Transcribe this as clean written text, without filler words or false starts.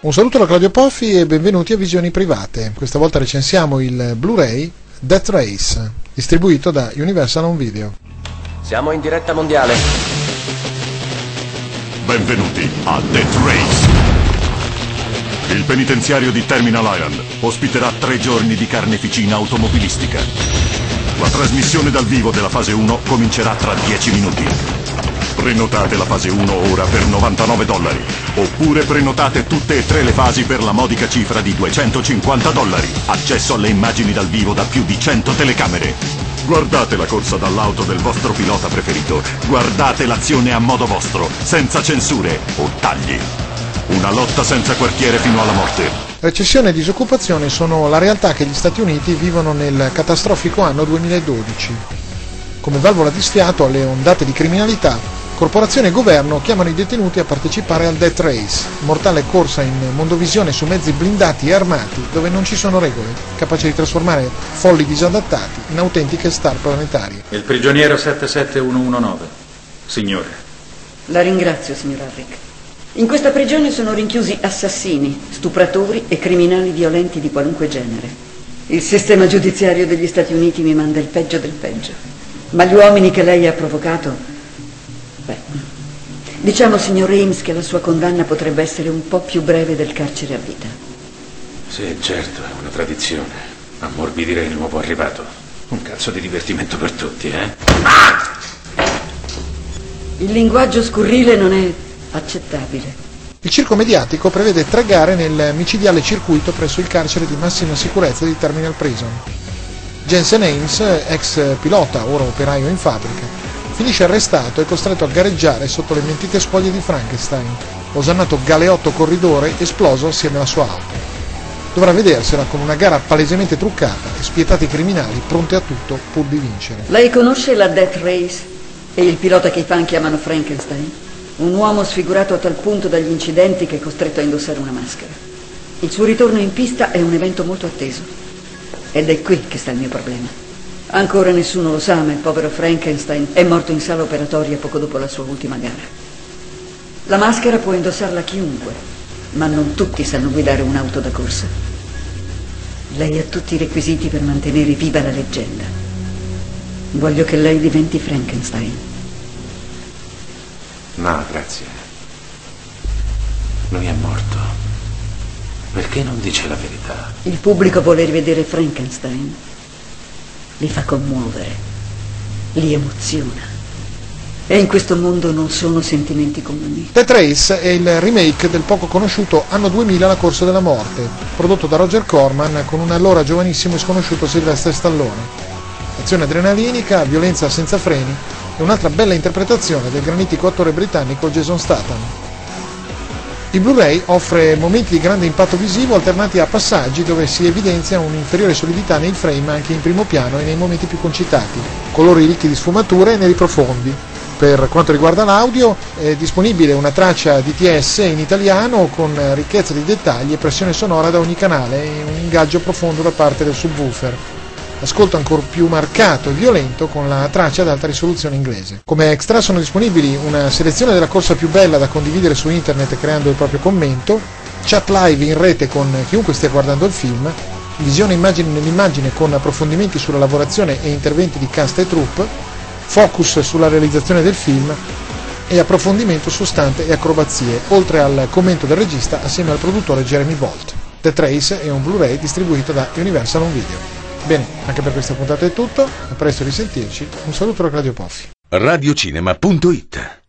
Un saluto da Claudio Poffi e benvenuti a Visioni Private. Questa volta recensiamo il Blu-ray Death Race, distribuito da Universal Home Video. Siamo in diretta mondiale. Benvenuti a Death Race. Il penitenziario di Terminal Island ospiterà 3 giorni di carneficina automobilistica. La trasmissione dal vivo della fase 1 comincerà tra 10 minuti. Prenotate la fase 1 ora per $99, oppure prenotate tutte e 3 le fasi per la modica cifra di $250. Accesso alle immagini dal vivo da più di 100 telecamere. Guardate la corsa dall'auto del vostro pilota preferito. Guardate l'azione a modo vostro, senza censure o tagli. Una lotta senza quartiere fino alla morte. Recessione e disoccupazione sono la realtà che gli Stati Uniti vivono nel catastrofico anno 2012. Come valvola di sfiato alle ondate di criminalità, corporazioni e governo chiamano i detenuti a partecipare al Death Race, mortale corsa in mondovisione su mezzi blindati e armati dove non ci sono regole, capace di trasformare folli disadattati in autentiche star planetarie. Il prigioniero 77119, signore. La ringrazio, signor Harrick. In questa prigione sono rinchiusi assassini, stupratori e criminali violenti di qualunque genere. Il sistema giudiziario degli Stati Uniti mi manda il peggio del peggio. Ma gli uomini che lei ha provocato... diciamo, signor Ames, che la sua condanna potrebbe essere un po' più breve del carcere a vita. Sì, certo, è una tradizione. Ammorbidire il nuovo arrivato. Un cazzo di divertimento per tutti, eh? Il linguaggio scurrile non è accettabile. Il circo mediatico prevede 3 gare nel micidiale circuito presso il carcere di massima sicurezza di Terminal Prison. Jensen Ames, ex pilota, ora operaio in fabbrica, finisce arrestato e costretto a gareggiare sotto le mentite spoglie di Frankenstein, osannato galeotto corridore esploso assieme alla sua auto. Dovrà vedersela con una gara palesemente truccata e spietati criminali pronti a tutto pur di vincere. Lei conosce la Death Race e il pilota che i fan chiamano Frankenstein? Un uomo sfigurato a tal punto dagli incidenti che è costretto a indossare una maschera. Il suo ritorno in pista è un evento molto atteso. Ed è qui che sta il mio problema. Ancora nessuno lo sa, ma il povero Frankenstein è morto in sala operatoria poco dopo la sua ultima gara. La maschera può indossarla chiunque, ma non tutti sanno guidare un'auto da corsa. Lei ha tutti i requisiti per mantenere viva la leggenda. Voglio che lei diventi Frankenstein. No, grazie. Lui è morto. Perché non dice la verità? Il pubblico vuole rivedere Frankenstein. Li fa commuovere, li emoziona. E in questo mondo non sono sentimenti comuni. Death Race è il remake del poco conosciuto Anno 2000 La corsa della morte, prodotto da Roger Corman con un allora giovanissimo e sconosciuto Sylvester Stallone. Azione adrenalinica, violenza senza freni e un'altra bella interpretazione del granitico attore britannico Jason Statham. Il Blu-ray offre momenti di grande impatto visivo alternati a passaggi dove si evidenzia un'inferiore solidità nei frame anche in primo piano e nei momenti più concitati, colori ricchi di sfumature e neri profondi. Per quanto riguarda l'audio è disponibile una traccia DTS in italiano con ricchezza di dettagli e pressione sonora da ogni canale e un ingaggio profondo da parte del subwoofer. Ascolto ancora più marcato e violento con la traccia ad alta risoluzione inglese. Come extra sono disponibili una selezione della corsa più bella da condividere su internet creando il proprio commento, chat live in rete con chiunque stia guardando il film, visione immagine nell'immagine con approfondimenti sulla lavorazione e interventi di cast e troupe, focus sulla realizzazione del film e approfondimento su stunt e acrobazie, oltre al commento del regista assieme al produttore Jeremy Bolt. Death Race è un Blu-ray distribuito da Universal Home Video. Bene, anche per questa puntata è tutto, a presto risentirci, un saluto da Claudio Poffi. Radiocinema.it